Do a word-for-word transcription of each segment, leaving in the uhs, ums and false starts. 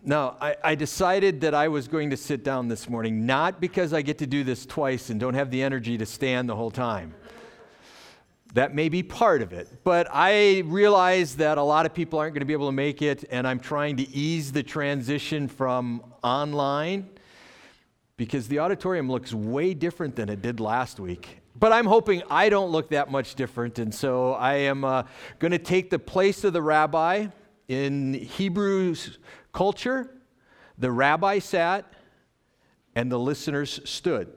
Now, I, I decided that I was going to sit down this morning, not because I get to do this twice and don't have the energy to stand the whole time. That may be part of it, but I realize that a lot of people aren't going to be able to make it, and I'm trying to ease the transition from online because the auditorium looks way different than it did last week. But I'm hoping I don't look that much different, and so I am uh, going to take the place of the rabbi. In Hebrews culture, the rabbi sat and the listeners stood.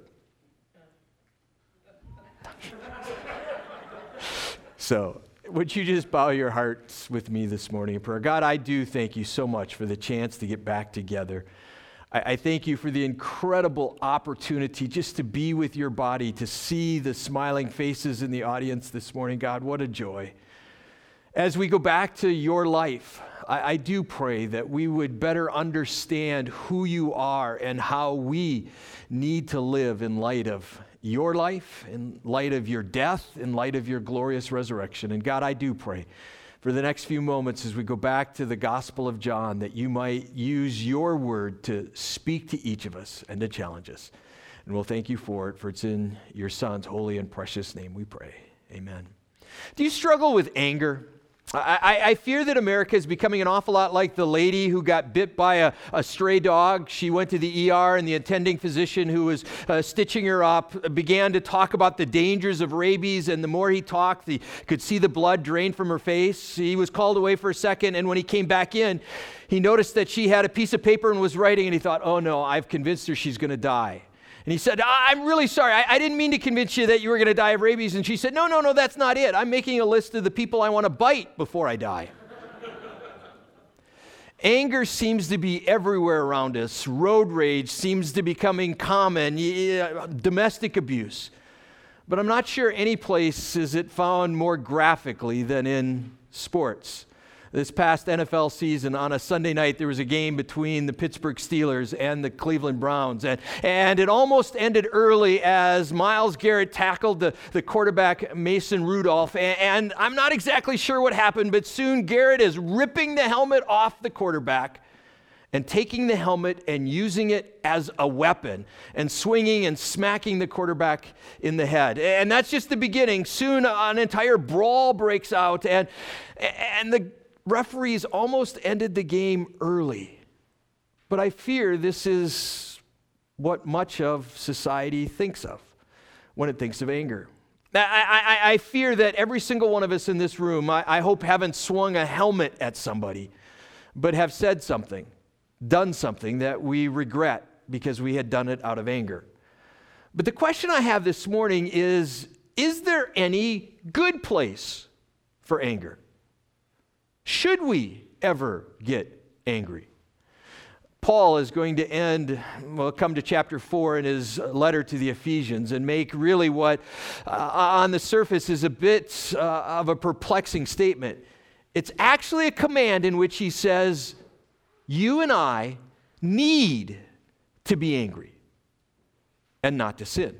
So, would you just bow your hearts with me this morning in prayer? God, I do thank you so much for the chance to get back together. I, I thank you for the incredible opportunity just to be with your body, to see the smiling faces in the audience this morning. God, what a joy. As we go back to your life, I, I do pray that we would better understand who you are and how we need to live in light of your life, in light of your death, in light of your glorious resurrection. And God, I do pray for the next few moments as we go back to the Gospel of John that you might use your word to speak to each of us and to challenge us. And we'll thank you for it, for it's in your Son's holy and precious name we pray. Amen. Do you struggle with anger? I, I, I fear that America is becoming an awful lot like the lady who got bit by a, a stray dog. She went to the E R, and the attending physician who was uh, stitching her up began to talk about the dangers of rabies, and the more he talked, he could see the blood drain from her face. He was called away for a second, and when he came back in, he noticed that she had a piece of paper and was writing, and he thought, oh no, I've convinced her she's going to die. And he said, I'm really sorry. I, I didn't mean to convince you that you were going to die of rabies. And she said, no, no, no, that's not it. I'm making a list of the people I want to bite before I die. Anger seems to be everywhere around us. Road rage seems to be becoming common. Yeah, domestic abuse. But I'm not sure any place is it found more graphically than in sports. This past N F L season, on a Sunday night, there was a game between the Pittsburgh Steelers and the Cleveland Browns. And, and it almost ended early as Myles Garrett tackled the, the quarterback, Mason Rudolph. And, and I'm not exactly sure what happened, but soon Garrett is ripping the helmet off the quarterback and taking the helmet and using it as a weapon and swinging and smacking the quarterback in the head. And that's just the beginning. Soon an entire brawl breaks out, and, and the referees almost ended the game early. But I fear this is what much of society thinks of when it thinks of anger. I, I, I fear that every single one of us in this room, I, I hope haven't swung a helmet at somebody, but have said something, done something that we regret because we had done it out of anger. But the question I have this morning is, is there any good place for anger? Should we ever get angry? Paul is going to end, we'll come to chapter four in his letter to the Ephesians and make really what uh, on the surface is a bit uh, of a perplexing statement. It's actually a command in which he says, you and I need to be angry and not to sin.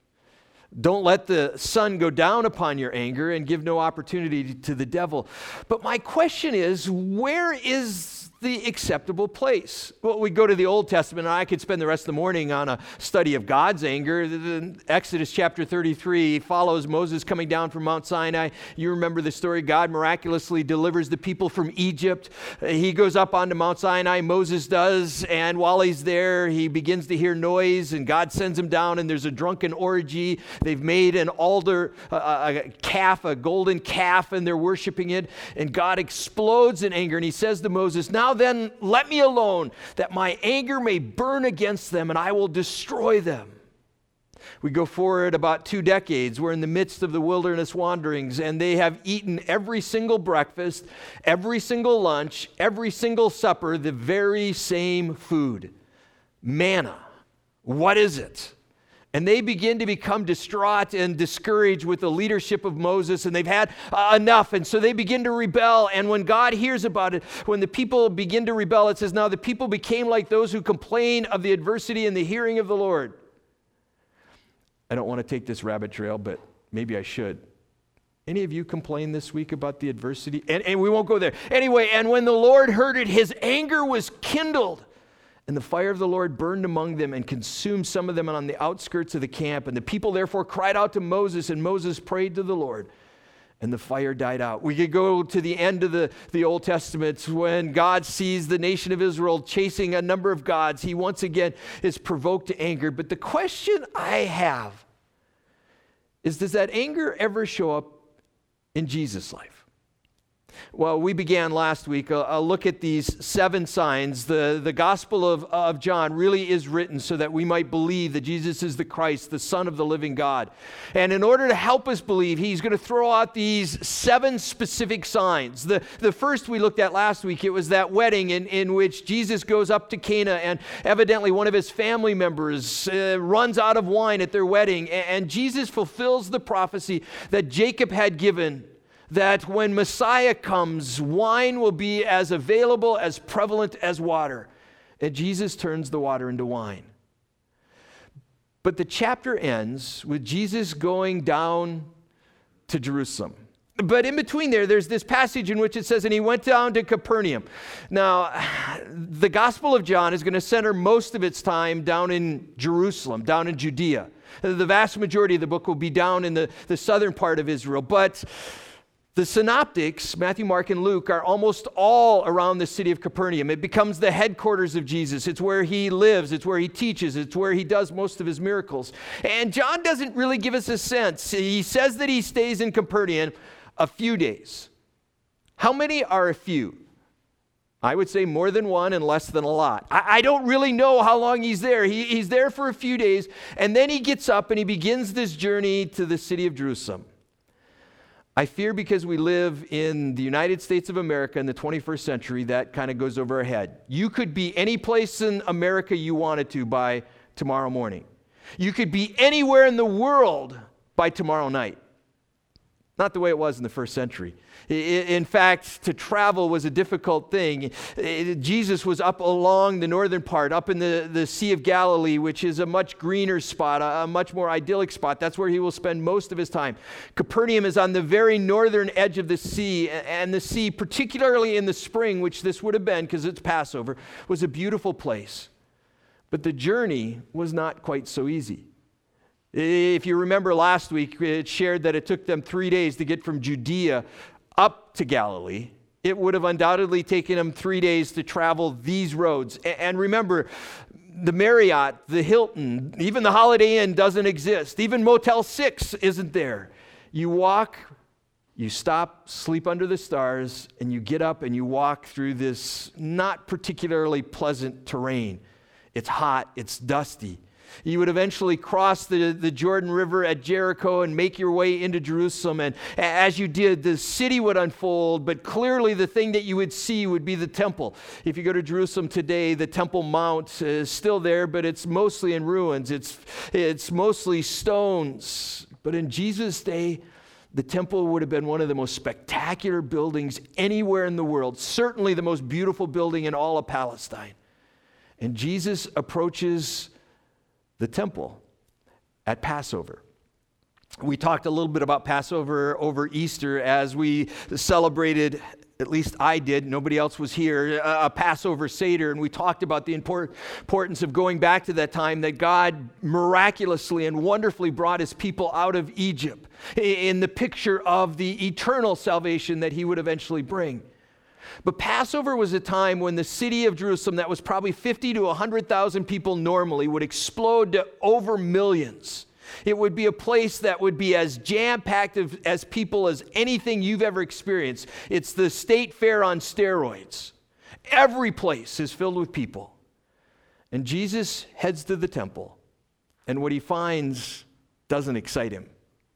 Don't let the sun go down upon your anger and give no opportunity to the devil. But my question is, where is the acceptable place? Well, we go to the Old Testament, and I could spend the rest of the morning on a study of God's anger. Exodus chapter thirty-three follows Moses coming down from Mount Sinai. You remember the story. God miraculously delivers the people from Egypt. He goes up onto Mount Sinai, Moses does, and while he's there, he begins to hear noise, and God sends him down, and there's a drunken orgy. They've made an altar, a, a calf, a golden calf, and they're worshiping it, and God explodes in anger, and he says to Moses, now then, let me alone, that my anger may burn against them, and I will destroy them. We go forward about two decades. We're in the midst of the wilderness wanderings, and they have eaten every single breakfast, every single lunch, every single supper, the very same food. Manna. What is it? And they begin to become distraught and discouraged with the leadership of Moses, and they've had uh, enough, and so they begin to rebel. And when God hears about it, when the people begin to rebel, it says, now the people became like those who complain of the adversity in the hearing of the Lord. I don't want to take this rabbit trail, but maybe I should. Any of you complain this week about the adversity? And, and we won't go there. Anyway, and when the Lord heard it, his anger was kindled. And the fire of the Lord burned among them and consumed some of them on the outskirts of the camp. And the people therefore cried out to Moses, and Moses prayed to the Lord. And the fire died out. We could go to the end of the, the Old Testament when God sees the nation of Israel chasing a number of gods. He once again is provoked to anger. But the question I have is, does that anger ever show up in Jesus' life? Well, we began last week a, a look at these seven signs. The, the Gospel of, of John really is written so that we might believe that Jesus is the Christ, the Son of the living God. And in order to help us believe, he's going to throw out these seven specific signs. The, the first we looked at last week, it was that wedding in, in which Jesus goes up to Cana, and evidently one of his family members uh, runs out of wine at their wedding. And, and Jesus fulfills the prophecy that Jacob had given, that when Messiah comes, wine will be as available, as prevalent as water. And Jesus turns the water into wine. But the chapter ends with Jesus going down to Jerusalem. But in between there, there's this passage in which it says, and he went down to Capernaum. Now, the Gospel of John is going to center most of its time down in Jerusalem, down in Judea. The vast majority of the book will be down in the, the southern part of Israel. But the synoptics, Matthew, Mark, and Luke, are almost all around the city of Capernaum. It becomes the headquarters of Jesus. It's where he lives. It's where he teaches. It's where he does most of his miracles. And John doesn't really give us a sense. He says that he stays in Capernaum a few days. How many are a few? I would say more than one and less than a lot. I, I don't really know how long he's there. He, he's there for a few days, and then he gets up and he begins this journey to the city of Jerusalem. I fear because we live in the United States of America in the twenty-first century, that kind of goes over our head. You could be any place in America you wanted to by tomorrow morning. You could be anywhere in the world by tomorrow night. Not the way it was in the first century. In fact, to travel was a difficult thing. Jesus was up along the northern part, up in the, the Sea of Galilee, which is a much greener spot, a, a much more idyllic spot. That's where he will spend most of his time. Capernaum is on the very northern edge of the sea, and the sea, particularly in the spring, which this would have been because it's Passover, was a beautiful place. But the journey was not quite so easy. If you remember last week, it shared that it took them three days to get from Judea up to Galilee. It would have undoubtedly taken them three days to travel these roads. And remember, the Marriott, the Hilton, even the Holiday Inn doesn't exist. Even Motel six isn't there. You walk, you stop, sleep under the stars, and you get up and you walk through this not particularly pleasant terrain. It's hot, it's dusty. You would eventually cross the, the Jordan River at Jericho and make your way into Jerusalem. And as you did, the city would unfold, but clearly the thing that you would see would be the temple. If you go to Jerusalem today, the Temple Mount is still there, but it's mostly in ruins. It's, it's mostly stones. But in Jesus' day, the temple would have been one of the most spectacular buildings anywhere in the world, certainly the most beautiful building in all of Palestine. And Jesus approaches the temple at Passover. We talked a little bit about Passover over Easter as we celebrated, at least I did, nobody else was here, a Passover Seder, and we talked about the importance of going back to that time that God miraculously and wonderfully brought his people out of Egypt in the picture of the eternal salvation that he would eventually bring. But Passover was a time when the city of Jerusalem, that was probably fifty to one hundred thousand people normally, would explode to over millions. It would be a place that would be as jam-packed as people as anything you've ever experienced. It's the state fair on steroids. Every place is filled with people. And Jesus heads to the temple, and what he finds doesn't excite him.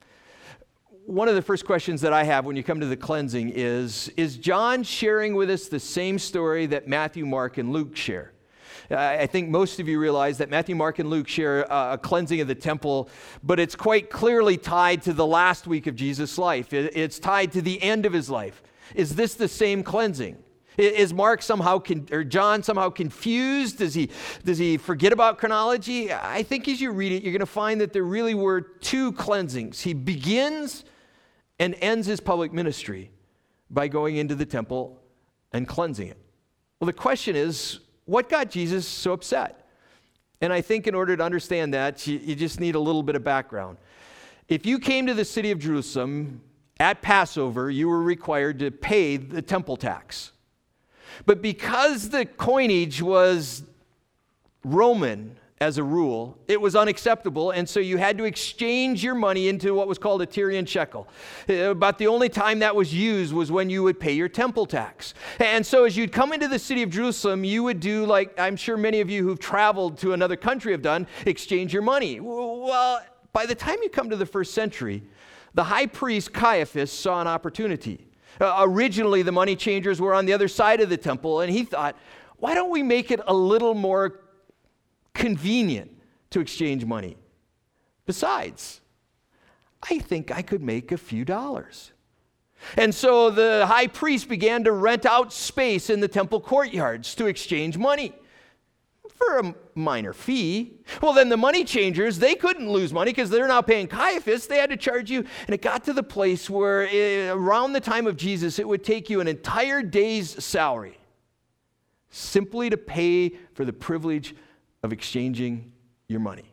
One of the first questions that I have when you come to the cleansing is, is John sharing with us the same story that Matthew, Mark, and Luke share? I think most of you realize that Matthew, Mark, and Luke share a cleansing of the temple, but it's quite clearly tied to the last week of Jesus' life. It's tied to the end of his life. Is this the same cleansing? Is Mark somehow, con- or John somehow confused? Does he, does he forget about chronology? I think as you read it, you're going to find that there really were two cleansings. He begins and ends his public ministry by going into the temple and cleansing it. Well, the question is, what got Jesus so upset? And I think in order to understand that, you, you just need a little bit of background. If you came to the city of Jerusalem at Passover, you were required to pay the temple tax. But because the coinage was Roman as a rule, it was unacceptable, and so you had to exchange your money into what was called a Tyrian shekel. About the only time that was used was when you would pay your temple tax. And so as you'd come into the city of Jerusalem, you would do like I'm sure many of you who've traveled to another country have done, exchange your money. Well, by the time you come to the first century, the high priest Caiaphas saw an opportunity. Uh, originally, the money changers were on the other side of the temple, and he thought, why don't we make it a little more convenient to exchange money? Besides, I think I could make a few dollars. And so the high priest began to rent out space in the temple courtyards to exchange money for a minor fee. Well, then the money changers, they couldn't lose money because they're now paying Caiaphas. They had to charge you. And it got to the place where it, around the time of Jesus, it would take you an entire day's salary simply to pay for the privilege of exchanging your money.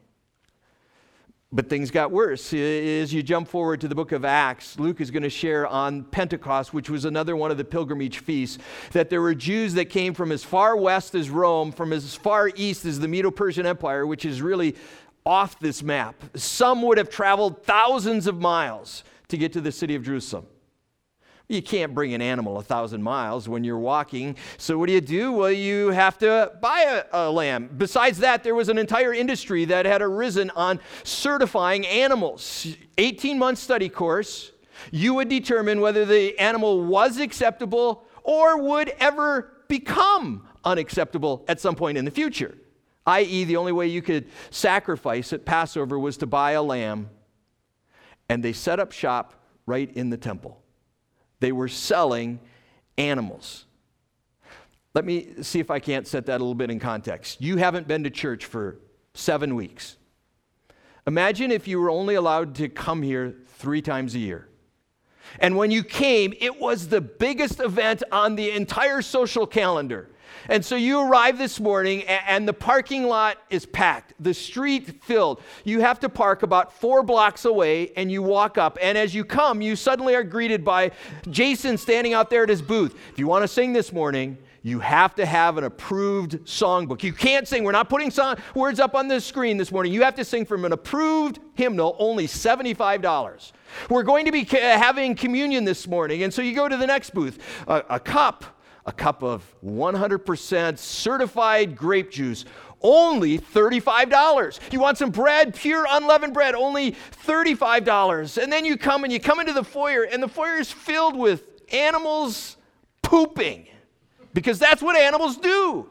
But things got worse. As you jump forward to the book of Acts, Luke is going to share on Pentecost, which was another one of the pilgrimage feasts, that there were Jews that came from as far west as Rome, from as far east as the Medo-Persian Empire, which is really off this map. Some would have traveled thousands of miles to get to the city of Jerusalem. You can't bring an animal a thousand miles when you're walking. So what do you do? Well, you have to buy a, a lamb. Besides that, there was an entire industry that had arisen on certifying animals. eighteen-month study course. You would determine whether the animal was acceptable or would ever become unacceptable at some point in the future. that is, the only way you could sacrifice at Passover was to buy a lamb. And they set up shop right in the temple. They were selling animals. Let me see if I can't set that a little bit in context. You haven't been to church for seven weeks. Imagine if you were only allowed to come here three times a year. And when you came, it was the biggest event on the entire social calendar. And so you arrive this morning and the parking lot is packed, the street filled. You have to park about four blocks away and you walk up. And as you come, you suddenly are greeted by Jason standing out there at his booth. If you want to sing this morning, you have to have an approved songbook. You can't sing. We're not putting song words up on the screen this morning. You have to sing from an approved hymnal, only seventy-five dollars. We're going to be having communion this morning. And so you go to the next booth, a, a cup. A cup of one hundred percent certified grape juice, only thirty-five dollars. You want some bread, pure unleavened bread, only thirty-five dollars. And then you come and you come into the foyer, and the foyer is filled with animals pooping, because that's what animals do.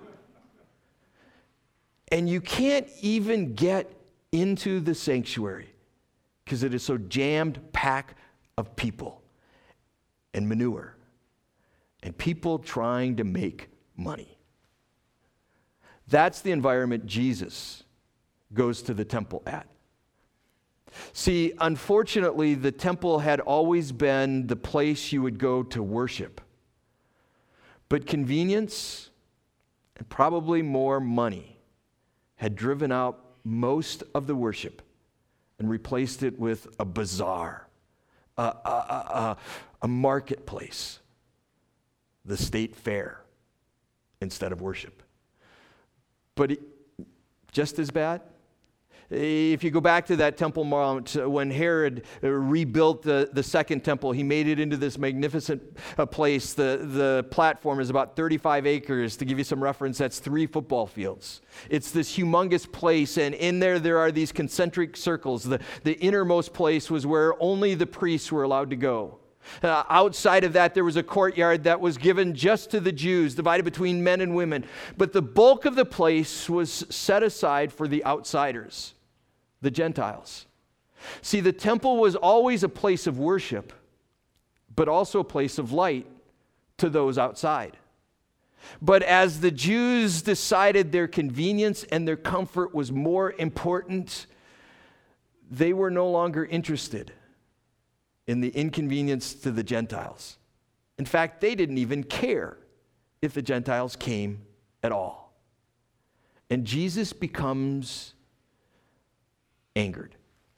And you can't even get into the sanctuary because it is so jammed packed of people and manure. And people trying to make money. That's the environment Jesus goes to the temple at. See, unfortunately, the temple had always been the place you would go to worship. But convenience and probably more money had driven out most of the worship and replaced it with a bazaar, a, a, a, a marketplace. The state fair instead of worship. But it, just as bad, if you go back to that Temple Mount, when Herod rebuilt the, the second temple, he made it into this magnificent uh, place. The, the platform is about thirty-five acres. To give you some reference, that's three football fields. It's this humongous place, and in there, there are these concentric circles. The, the innermost place was where only the priests were allowed to go. Uh, outside of that, there was a courtyard that was given just to the Jews, divided between men and women. But the bulk of the place was set aside for the outsiders, the Gentiles. See, the temple was always a place of worship, but also a place of light to those outside. But as the Jews decided their convenience and their comfort was more important, they were no longer interested in the inconvenience to the Gentiles. In fact, they didn't even care if the Gentiles came at all. And Jesus becomes angered.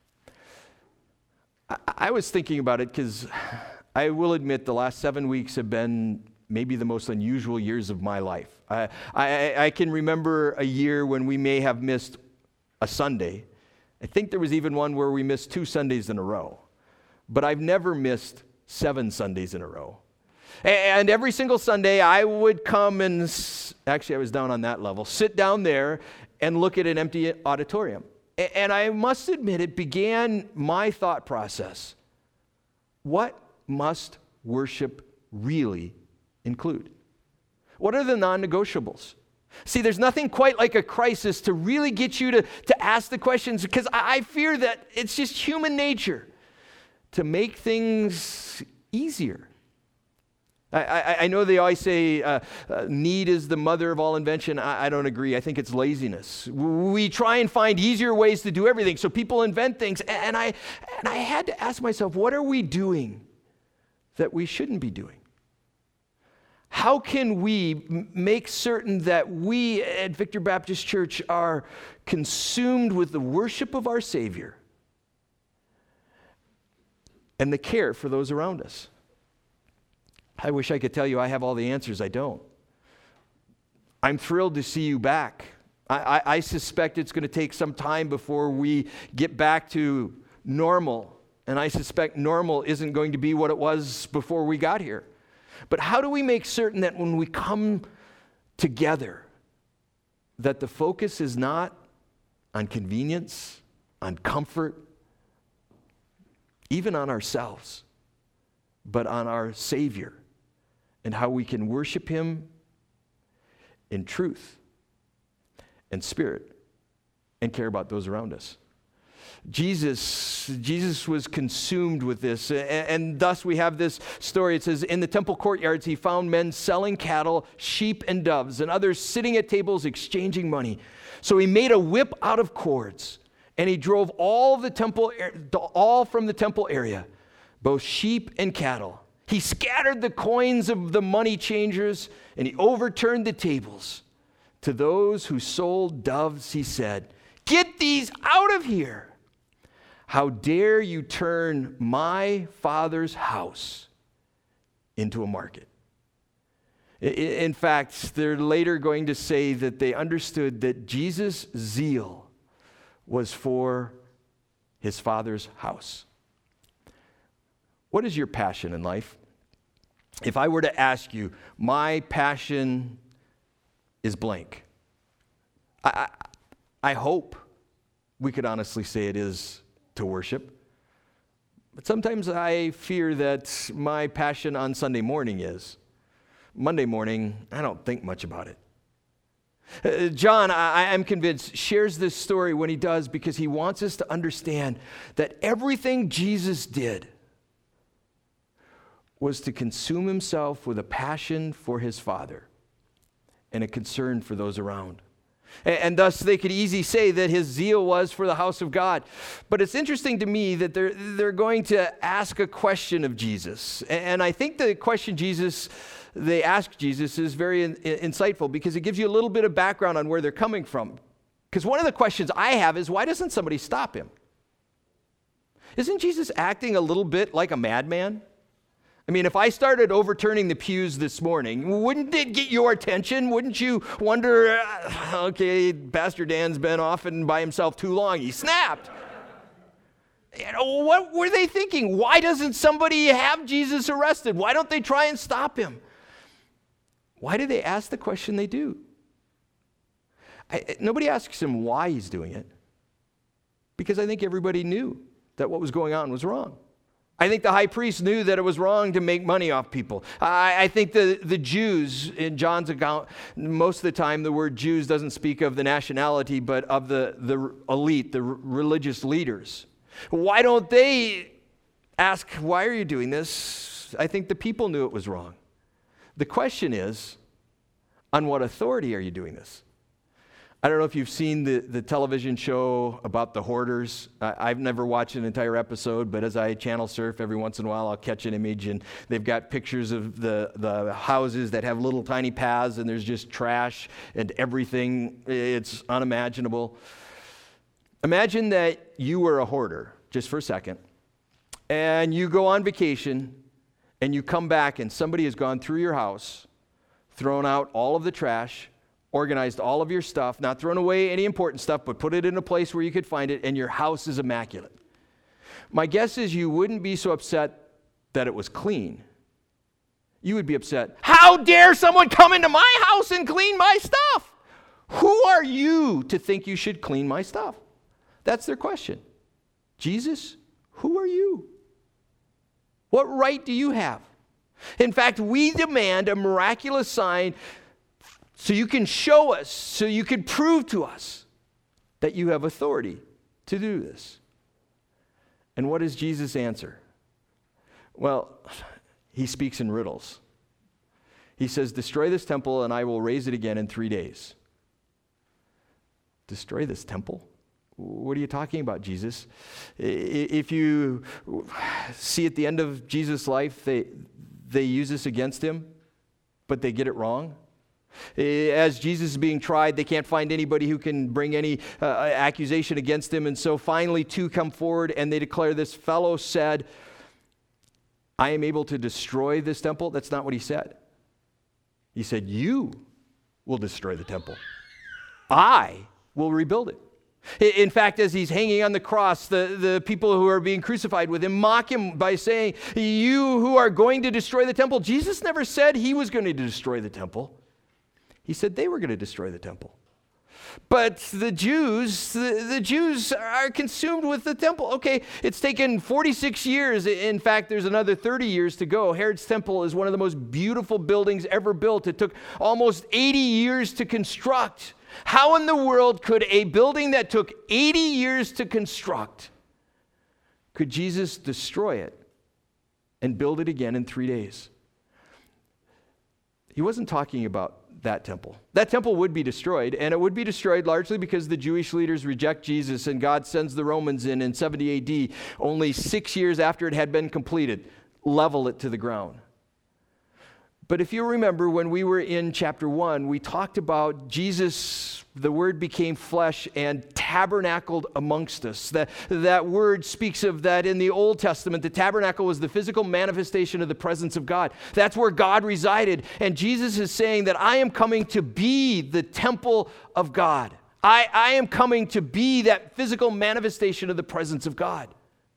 I, I was thinking about it because I will admit the last seven weeks have been maybe the most unusual years of my life. I, I, I can remember a year when we may have missed a Sunday. I think there was even one where we missed two Sundays in a row. But I've never missed seven Sundays in a row. And every single Sunday I would come and, actually I was down on that level, sit down there and look at an empty auditorium. And I must admit it began my thought process. What must worship really include? What are the non-negotiables? See, there's nothing quite like a crisis to really get you to, to ask the questions, because I, I fear that it's just human nature to make things easier. I, I, I know they always say uh, uh, need is the mother of all invention. I, I don't agree. I think it's laziness. We try and find easier ways to do everything, so people invent things. And I, and I had to ask myself, what are we doing that we shouldn't be doing? How can we m- make certain that we at Victor Baptist Church are consumed with the worship of our Savior and the care for those around us? I wish I could tell you I have all the answers. I don't. I'm thrilled to see you back. I, I, I suspect it's going to take some time before we get back to normal. And I suspect normal isn't going to be what it was before we got here. But how do we make certain that when we come together, that the focus is not on convenience, on comfort, even on ourselves, but on our Savior and how we can worship Him in truth and spirit and care about those around us? Jesus, Jesus was consumed with this, and, and thus we have this story. It says, in the temple courtyards, he found men selling cattle, sheep, and doves, and others sitting at tables exchanging money. So he made a whip out of cords, and he drove all the temple, all from the temple area, both sheep and cattle. He scattered the coins of the money changers, and he overturned the tables. To those who sold doves, he said, "Get these out of here! How dare you turn my Father's house into a market?" In fact, they're later going to say that they understood that Jesus' zeal was for his Father's house. What is your passion in life? If I were to ask you, my passion is blank. I, I, I hope we could honestly say it is to worship. But sometimes I fear that my passion on Sunday morning is. Monday morning, I don't think much about it. Uh, John, I, I'm convinced, shares this story when he does because he wants us to understand that everything Jesus did was to consume himself with a passion for his Father and a concern for those around. And, and thus they could easily say that his zeal was for the house of God. But it's interesting to me that they're, they're going to ask a question of Jesus. And I think the question Jesus, they ask Jesus is very in, in, insightful because it gives you a little bit of background on where they're coming from. Because one of the questions I have is, why doesn't somebody stop him? Isn't Jesus acting a little bit like a madman? I mean, if I started overturning the pews this morning, wouldn't it get your attention? Wouldn't you wonder, uh, okay, Pastor Dan's been off and by himself too long. He snapped. You know, what were they thinking? Why doesn't somebody have Jesus arrested? Why don't they try and stop him? Why do they ask the question they do? I, nobody asks him why he's doing it, because I think everybody knew that what was going on was wrong. I think the high priest knew that it was wrong to make money off people. I, I think the, the Jews, in John's account, most of the time the word Jews doesn't speak of the nationality, but of the, the elite, the r- religious leaders. Why don't they ask, why are you doing this? I think the people knew it was wrong. The question is, on what authority are you doing this? I don't know if you've seen the, the television show about the hoarders. I, I've never watched an entire episode, but as I channel surf every once in a while, I'll catch an image, and they've got pictures of the, the houses that have little tiny paths, and there's just trash and everything. It's unimaginable. Imagine that you were a hoarder, just for a second, and you go on vacation, and you come back, and somebody has gone through your house, thrown out all of the trash, organized all of your stuff, not thrown away any important stuff, but put it in a place where you could find it, and your house is immaculate. My guess is you wouldn't be so upset that it was clean. You would be upset, how dare someone come into my house and clean my stuff? Who are you to think you should clean my stuff? That's their question. Jesus, who are you? What right do you have? In fact, we demand a miraculous sign so you can show us, so you can prove to us that you have authority to do this. And what does Jesus answer? Well, he speaks in riddles. He says, destroy this temple and I will raise it again in three days. Destroy this temple? What are you talking about, Jesus? If you see at the end of Jesus' life, they, they use this against him, but they get it wrong. As Jesus is being tried, they can't find anybody who can bring any uh, accusation against him. And so finally two come forward and they declare, this fellow said, I am able to destroy this temple. That's not what he said. He said, you will destroy the temple. I will rebuild it. In fact, as he's hanging on the cross, the, the people who are being crucified with him mock him by saying, you who are going to destroy the temple. Jesus never said he was going to destroy the temple. He said they were going to destroy the temple. But the Jews, the, the Jews are consumed with the temple. Okay, it's taken forty-six years. In fact, there's another thirty years to go. Herod's temple is one of the most beautiful buildings ever built. It took almost eighty years to construct. How in the world could a building that took eighty years to construct, could Jesus destroy it and build it again in three days? He wasn't talking about that temple. That temple would be destroyed, and it would be destroyed largely because the Jewish leaders reject Jesus, and God sends the Romans in in seventy A D, only six years after it had been completed, level it to the ground. But if you remember, when we were in chapter one, we talked about Jesus, the Word became flesh and tabernacled amongst us. That, that word speaks of that in the Old Testament. The tabernacle was the physical manifestation of the presence of God. That's where God resided. And Jesus is saying that I am coming to be the temple of God. I, I am coming to be that physical manifestation of the presence of God.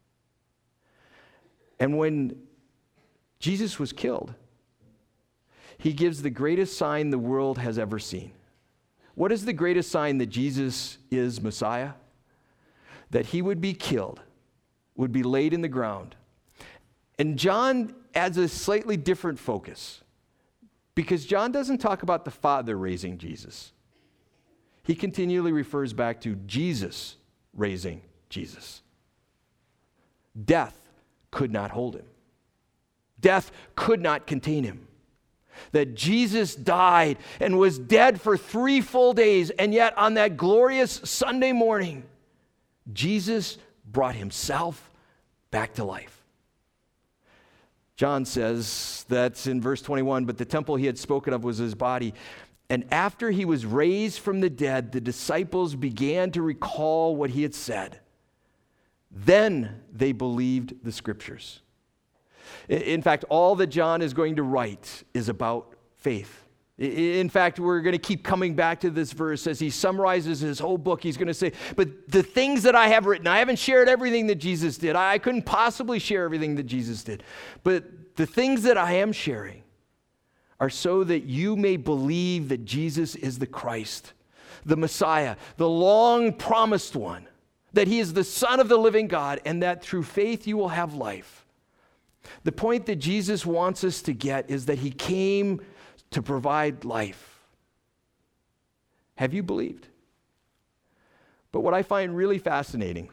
And when Jesus was killed, he gives the greatest sign the world has ever seen. What is the greatest sign that Jesus is Messiah? That he would be killed, would be laid in the ground. And John adds a slightly different focus, because John doesn't talk about the Father raising Jesus. He continually refers back to Jesus raising Jesus. Death could not hold him. Death could not contain him. That Jesus died and was dead for three full days, and yet on that glorious Sunday morning, Jesus brought himself back to life. John says that's in verse twenty-one, but the temple he had spoken of was his body. And after he was raised from the dead, the disciples began to recall what he had said. Then they believed the scriptures. In fact, all that John is going to write is about faith. In fact, we're going to keep coming back to this verse as he summarizes his whole book. He's going to say, but the things that I have written, I haven't shared everything that Jesus did. I couldn't possibly share everything that Jesus did. But the things that I am sharing are so that you may believe that Jesus is the Christ, the Messiah, the long promised one, that he is the Son of the living God, and that through faith you will have life. The point that Jesus wants us to get is that he came to provide life. Have you believed? But what I find really fascinating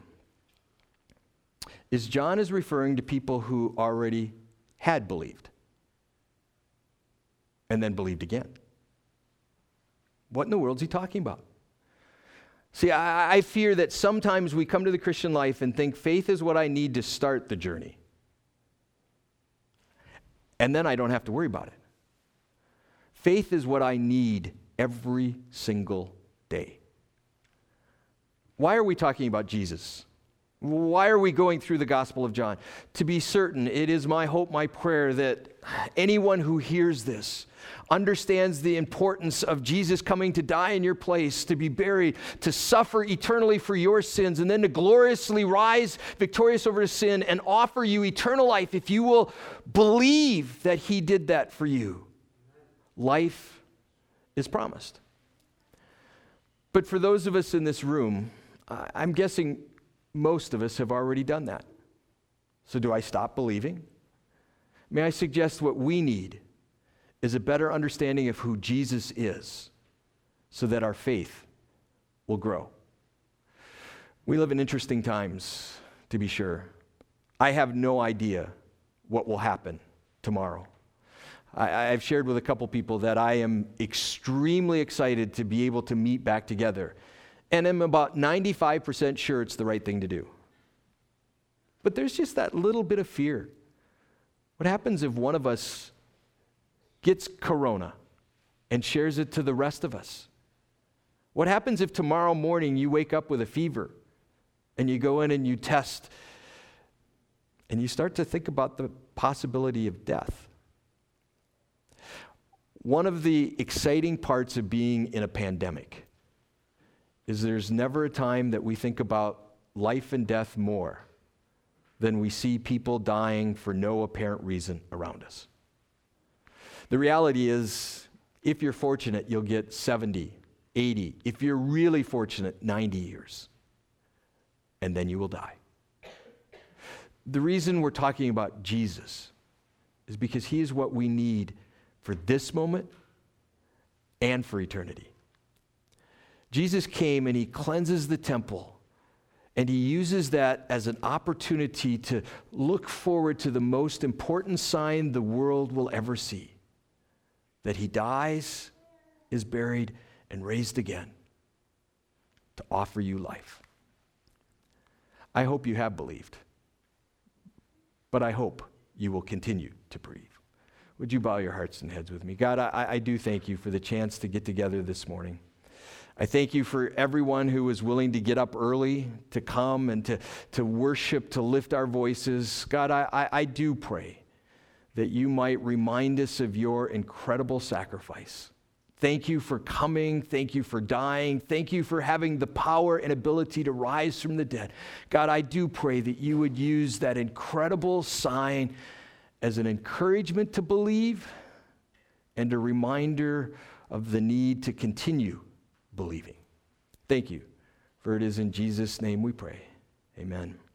is John is referring to people who already had believed and then believed again. What in the world is he talking about? See, I, I fear that sometimes we come to the Christian life and think faith is what I need to start the journey. And then I don't have to worry about it. Faith is what I need every single day. Why are we talking about Jesus? Why are we going through the Gospel of John? To be certain, it is my hope, my prayer, that anyone who hears this understands the importance of Jesus coming to die in your place, to be buried, to suffer eternally for your sins, and then to gloriously rise victorious over sin and offer you eternal life if you will believe that he did that for you. Life is promised. But for those of us in this room, I'm guessing most of us have already done that. So do I stop believing? May I suggest what we need is a better understanding of who Jesus is so that our faith will grow. We live in interesting times, to be sure. I have no idea what will happen tomorrow. I, I've shared with a couple people that I am extremely excited to be able to meet back together, and I'm about ninety-five percent sure it's the right thing to do. But there's just that little bit of fear. What happens if one of us gets corona and shares it to the rest of us? What happens if tomorrow morning you wake up with a fever and you go in and you test and you start to think about the possibility of death? One of the exciting parts of being in a pandemic is there's never a time that we think about life and death more than we see people dying for no apparent reason around us. The reality is, if you're fortunate, you'll get seventy, eighty. If you're really fortunate, ninety years. And then you will die. The reason we're talking about Jesus is because he is what we need for this moment and for eternity. Jesus came and he cleanses the temple, and he uses that as an opportunity to look forward to the most important sign the world will ever see. That he dies, is buried, and raised again to offer you life. I hope you have believed, but I hope you will continue to believe. Would you bow your hearts and heads with me? God, I, I do thank you for the chance to get together this morning. I thank you for everyone who was willing to get up early, to come and to, to worship, to lift our voices. God, I, I, I do pray that you might remind us of your incredible sacrifice. Thank you for coming. Thank you for dying. Thank you for having the power and ability to rise from the dead. God, I do pray that you would use that incredible sign as an encouragement to believe and a reminder of the need to continue believing. Thank you, for it is in Jesus' name we pray. Amen.